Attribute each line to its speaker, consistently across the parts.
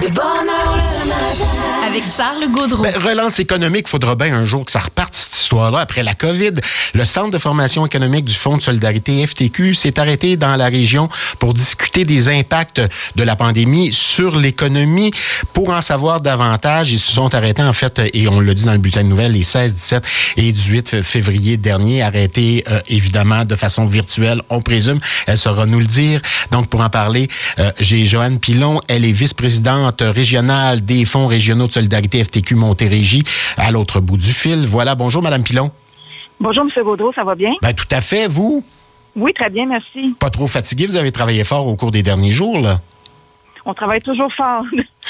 Speaker 1: De bonne heure le matin.
Speaker 2: Avec Charles Gaudreau.
Speaker 3: Relance économique, faudra bien un jour que ça reparte, cette histoire-là, après la COVID. Le Centre de formation économique du Fonds de solidarité FTQ s'est arrêté dans la région pour discuter des impacts de la pandémie sur l'économie. Pour en savoir davantage, ils se sont arrêtés, en fait, et on l'a dit dans le bulletin de nouvelles, les 16, 17 et 18 février dernier, arrêtés évidemment de façon virtuelle, on présume. Elle saura nous le dire. Donc, pour en parler, j'ai Joanne Pilon. Elle est vice-présidente régionale des fonds régionaux de solidarité FTQ Montérégie, à l'autre bout du fil. Voilà. Bonjour, Madame Pilon.
Speaker 4: Bonjour, M. Gaudreau, ça va bien?
Speaker 3: Ben, tout à fait. Vous?
Speaker 4: Oui, très bien, merci.
Speaker 3: Pas trop fatigué? Vous avez travaillé fort au cours des derniers jours, là?
Speaker 4: On travaille toujours fort.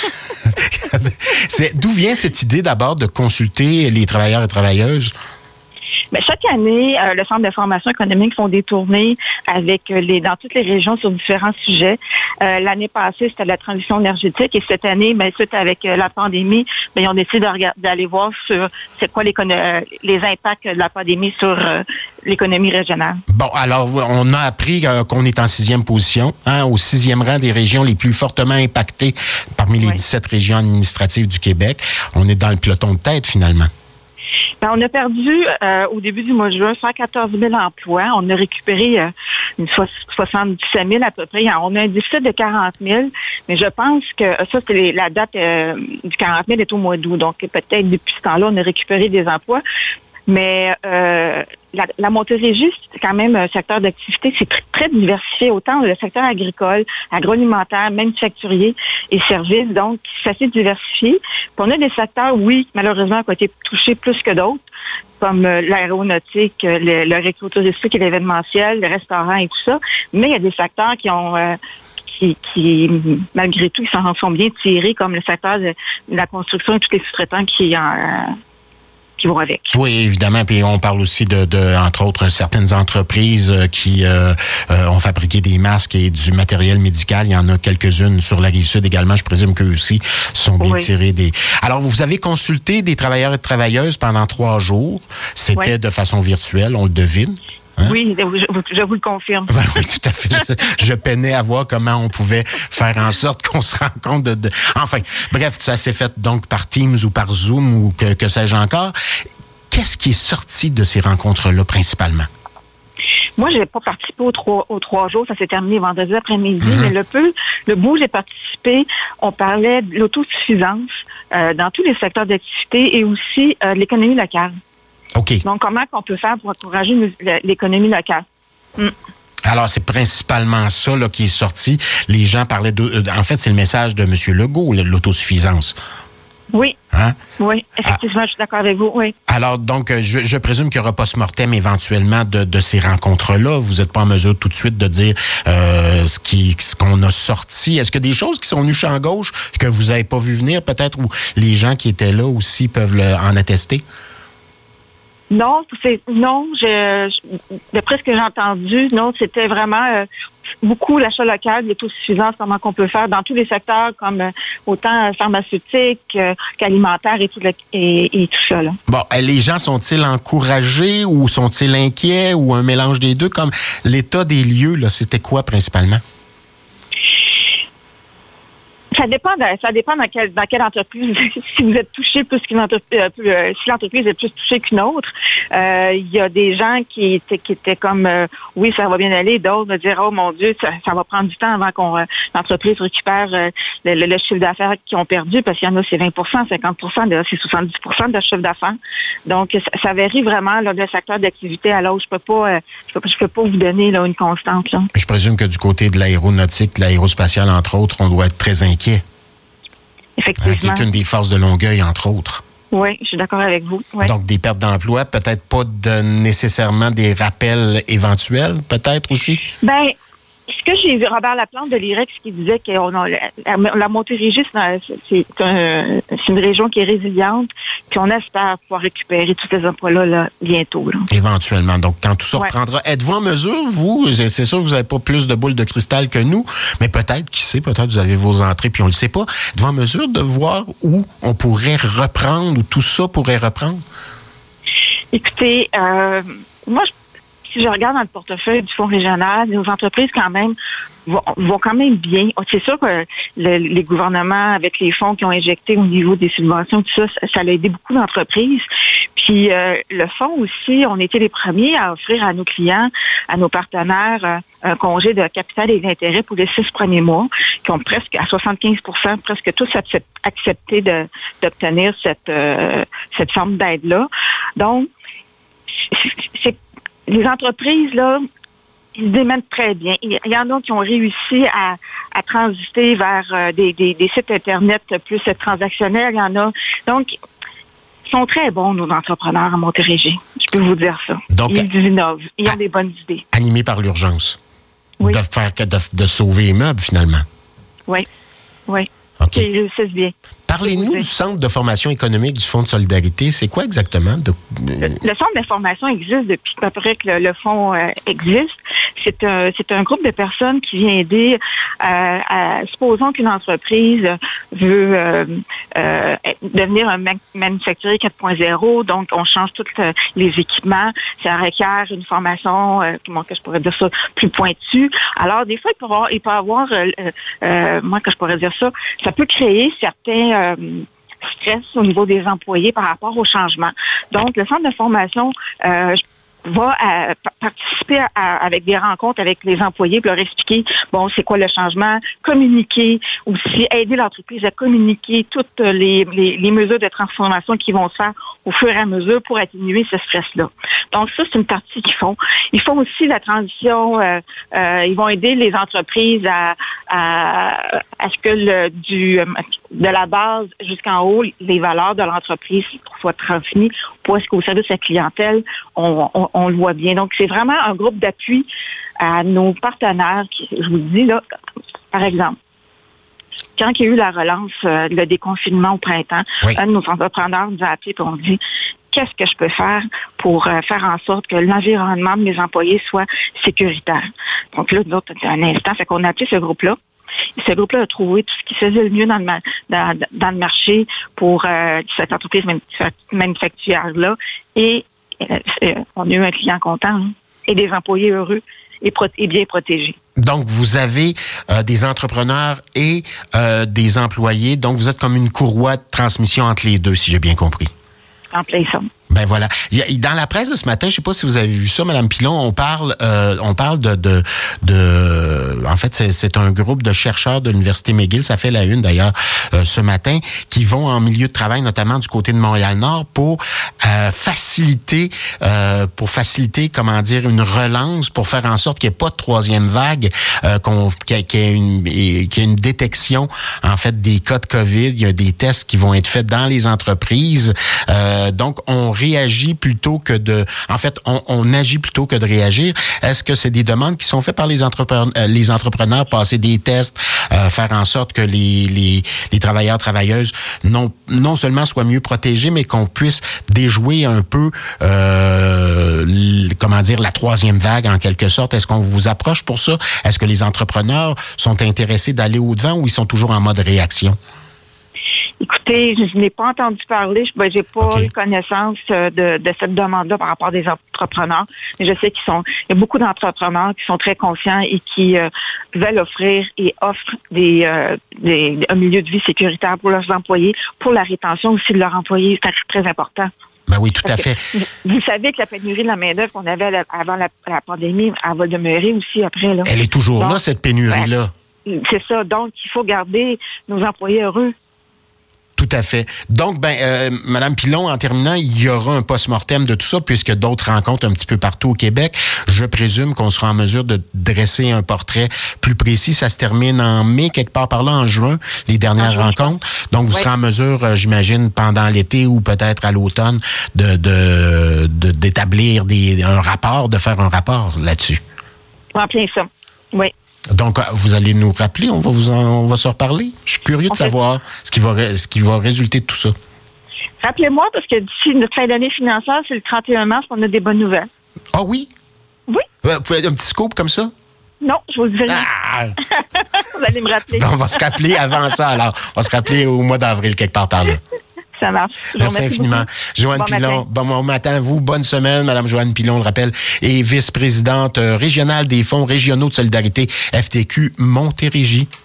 Speaker 3: D'où vient cette idée, d'abord, de consulter les travailleurs et travailleuses?
Speaker 4: Mais chaque année, le Centre de formation économique font des tournées avec dans toutes les régions sur différents sujets. L'année passée, c'était la transition énergétique et cette année, suite avec la pandémie, ils ont décidé d'aller voir sur c'est quoi les impacts de la pandémie sur l'économie régionale.
Speaker 3: Bon, alors, on a appris qu'on est en 6e position, au 6e rang des régions les plus fortement impactées parmi les 17 régions administratives du Québec. On est dans le peloton de tête, finalement.
Speaker 4: On a perdu, au début du mois de juin, 114 000 emplois. On a récupéré 77 000 à peu près. On a un déficit de 40 000, mais je pense que ça, c'est la date du 40 000 est au mois d'août. Donc, peut-être depuis ce temps-là, on a récupéré des emplois. Mais la Montérégie, c'est quand même un secteur d'activité, c'est très diversifié, autant le secteur agricole, agroalimentaire, manufacturier et services, donc c'est assez diversifié. Puis on a des secteurs, oui, malheureusement, qui ont été touchés plus que d'autres, comme l'aéronautique, le réseau touristique et l'événementiel, le restaurant et tout ça. Mais il y a des secteurs qui ont qui malgré tout, ils s'en sont bien tirés, comme le secteur de la construction et tous les sous-traitants qui vont avec.
Speaker 3: Oui, évidemment. Puis on parle aussi de entre autres, certaines entreprises qui ont fabriqué des masques et du matériel médical. Il y en a quelques-unes sur la Rive-Sud également. Je présume qu'eux aussi sont bien tirés des... Alors, vous avez consulté des travailleurs et travailleuses pendant 3 jours. C'était de façon virtuelle, on le devine. Hein?
Speaker 4: Oui, je vous le confirme.
Speaker 3: Ben oui, tout à fait. Je peinais à voir comment on pouvait faire en sorte qu'on se rende compte de... Enfin, bref, ça s'est fait donc par Teams ou par Zoom ou que sais-je encore. Qu'est-ce qui est sorti de ces rencontres-là principalement?
Speaker 4: Moi, je n'ai pas participé aux 3 jours. Ça s'est terminé vendredi après-midi. Mais le bout où j'ai participé, on parlait de l'autosuffisance dans tous les secteurs d'activité et aussi de l'économie locale.
Speaker 3: OK.
Speaker 4: Donc, comment on peut faire pour encourager l'économie locale?
Speaker 3: Alors, c'est principalement ça là, qui est sorti. Les gens parlaient en fait, c'est le message de M. Legault, l'autosuffisance.
Speaker 4: Oui.
Speaker 3: Hein?
Speaker 4: Oui, effectivement, je suis d'accord avec vous, oui.
Speaker 3: Alors, donc, je présume qu'il y aura post-mortem éventuellement de ces rencontres-là. Vous n'êtes pas en mesure tout de suite de dire ce qu'on a sorti. Est-ce que des choses qui sont venues champ gauche que vous n'avez pas vu venir, peut-être, ou les gens qui étaient là aussi peuvent en attester?
Speaker 4: Non, d'après ce que j'ai entendu, non, c'était vraiment beaucoup l'achat local, l'autosuffisance, comment qu'on peut faire dans tous les secteurs, comme autant pharmaceutique qu'alimentaire et tout ça. Là.
Speaker 3: Bon, les gens sont-ils encouragés ou sont-ils inquiets ou un mélange des deux? Comme l'état des lieux, là, c'était quoi principalement?
Speaker 4: Ça dépend dans quelle entreprise. Si vous êtes touché plus qu'une entreprise, si l'entreprise est plus touchée qu'une autre, il y a des gens qui étaient comme oui, ça va bien aller, d'autres vont dire oh mon Dieu, ça va prendre du temps avant qu'on l'entreprise récupère le chiffre d'affaires qu'ils ont perdu, parce qu'il y en a c'est 20%, 50%, c'est 70% de chiffre d'affaires. Donc ça varie vraiment là, d'un secteur d'activité à l'autre. Je peux pas vous donner là une constante là.
Speaker 3: Je présume que du côté de l'aéronautique, de l'aérospatiale entre autres, on doit être très inquiet.
Speaker 4: Effectivement.
Speaker 3: Qui est une des forces de Longueuil, entre autres.
Speaker 4: Oui, je suis d'accord avec vous. Ouais.
Speaker 3: Donc, des pertes d'emploi, peut-être pas nécessairement des rappels éventuels, peut-être aussi?
Speaker 4: Bien, ce que j'ai vu, Robert Laplante de l'IREX qui disait que la Montérégie, c'est une région qui est résiliente, puis on espère pouvoir récupérer tous ces emplois-là là, bientôt. Là.
Speaker 3: Éventuellement. Donc, quand tout ça reprendra, êtes-vous en mesure, vous, c'est sûr que vous n'avez pas plus de boules de cristal que nous, mais peut-être, qui sait, peut-être vous avez vos entrées, puis on ne le sait pas, êtes-vous en mesure de voir où on pourrait reprendre, où tout ça pourrait reprendre?
Speaker 4: Écoutez, moi, si je regarde dans le portefeuille du Fonds régional, nos entreprises quand même vont quand même bien. C'est sûr que les gouvernements, avec les fonds qui ont injecté au niveau des subventions, tout ça, ça a aidé beaucoup d'entreprises. Puis le fonds aussi, on était les premiers à offrir à nos clients, à nos partenaires, un congé de capital et d'intérêt pour les 6 premiers mois, qui ont presque à 75%, presque tous accepté d'obtenir cette forme d'aide-là. Donc, les entreprises, là, ils se démènent très bien. Il y en a qui ont réussi à transiter vers des sites Internet plus transactionnels. Il y en a. Donc, ils sont très bons, nos entrepreneurs à Montérégie. Je peux vous dire ça.
Speaker 3: Donc,
Speaker 4: ils innovent. Ils ont des bonnes idées.
Speaker 3: Animés par l'urgence.
Speaker 4: Oui.
Speaker 3: De sauver les meubles, finalement.
Speaker 4: Oui.
Speaker 3: OK.
Speaker 4: Ils réussissent bien.
Speaker 3: Parlez-nous du Centre de formation économique du Fonds de solidarité. C'est quoi exactement?
Speaker 4: Le Centre d'information existe depuis à peu près que le Fonds existe. C'est un groupe de personnes qui vient aider, supposons qu'une entreprise veut devenir un manufacturier 4.0, donc on change tous les équipements. Ça requiert une formation, comment que je pourrais dire ça, plus pointue. Alors, des fois, il peut avoir moi, que je pourrais dire ça, ça peut créer certains stress au niveau des employés par rapport au changement. Donc, le centre de formation va participer avec des rencontres avec les employés pour leur expliquer, bon, c'est quoi le changement, communiquer aussi, aider l'entreprise à communiquer toutes les mesures de transformation qui vont se faire au fur et à mesure pour atténuer ce stress-là. Donc, ça, c'est une partie qu'ils font. Ils font aussi la transition, ils vont aider les entreprises à ce que de la base jusqu'en haut, les valeurs de l'entreprise soient transmises pour est-ce qu'au service de la clientèle, on le voit bien. Donc, c'est vraiment un groupe d'appui à nos partenaires qui, je vous le dis, là, par exemple, quand il y a eu la relance, le déconfinement au printemps,
Speaker 3: oui.
Speaker 4: Un de nos entrepreneurs nous a appelé et on dit qu'est-ce que je peux faire pour faire en sorte que l'environnement de mes employés soit sécuritaire. Donc là, nous autres, un instant, fait qu'on a appelé ce groupe-là. Et ce groupe-là a trouvé tout ce qui faisait le mieux dans le marché pour cette entreprise manufacturière-là. Et on a eu un client content, hein, et des employés heureux et bien protégés.
Speaker 3: Donc, vous avez des entrepreneurs et des employés. Donc, vous êtes comme une courroie de transmission entre les deux, si j'ai bien compris.
Speaker 4: En plein ça.
Speaker 3: Ben voilà. Dans la presse de ce matin, je sais pas si vous avez vu ça, Madame Pilon, on parle de en fait, c'est un groupe de chercheurs de l'Université McGill, ça fait la une d'ailleurs ce matin, qui vont en milieu de travail, notamment du côté de Montréal-Nord, pour faciliter, comment dire, une relance, pour faire en sorte qu'il n'y ait pas de troisième vague, qu'il y ait une détection, en fait, des cas de COVID. Il y a des tests qui vont être faits dans les entreprises. Donc, on réagit plutôt que on agit plutôt que de réagir. Est-ce que c'est des demandes qui sont faites par les entrepreneurs, passer des tests, faire en sorte que les travailleurs, travailleuses, non seulement soient mieux protégés, mais qu'on puisse déjouer un peu, la troisième vague en quelque sorte? Est-ce qu'on vous approche pour ça? Est-ce que les entrepreneurs sont intéressés d'aller au-devant ou ils sont toujours en mode réaction?
Speaker 4: Écoutez, je n'ai pas entendu parler. J'ai pas eu connaissance de cette demande-là par rapport à des entrepreneurs. Mais je sais il y a beaucoup d'entrepreneurs qui sont très conscients et qui veulent offrir et offrent un milieu de vie sécuritaire pour leurs employés, pour la rétention aussi de leurs employés. C'est très important.
Speaker 3: Ben oui, tout à fait.
Speaker 4: Vous savez que la pénurie de la main-d'œuvre qu'on avait avant la pandémie, elle va demeurer aussi après, là.
Speaker 3: Elle est toujours là, cette pénurie-là.
Speaker 4: C'est ça. Donc, il faut garder nos employés heureux.
Speaker 3: Tout à fait. Donc, Madame Pilon, en terminant, il y aura un post-mortem de tout ça, puisque d'autres rencontres un petit peu partout au Québec. Je présume qu'on sera en mesure de dresser un portrait plus précis. Ça se termine en mai, quelque part par là, en juin, les dernières rencontres. Donc, vous serez en mesure, j'imagine, pendant l'été ou peut-être à l'automne, d'établir un rapport, de faire un rapport là-dessus.
Speaker 4: En plein ça, oui.
Speaker 3: Donc, vous allez nous rappeler, on va se reparler. Je suis curieux de savoir ce qui va résulter de tout ça.
Speaker 4: Rappelez-moi, parce que d'ici notre fin d'année financière, c'est le 31 mars, on a des bonnes nouvelles.
Speaker 3: Ah oui?
Speaker 4: Oui.
Speaker 3: Vous pouvez un petit scoop comme ça?
Speaker 4: Non, je vous le dirai. Vous allez me rappeler.
Speaker 3: On va se rappeler avant ça, alors. On va se rappeler au mois d'avril, quelque part par là.
Speaker 4: Ça marche.
Speaker 3: Merci infiniment. Joanne Pilon, bon matin à vous. Bonne semaine, Madame Joanne Pilon, le rappel, est vice-présidente régionale des fonds régionaux de solidarité FTQ Montérégie.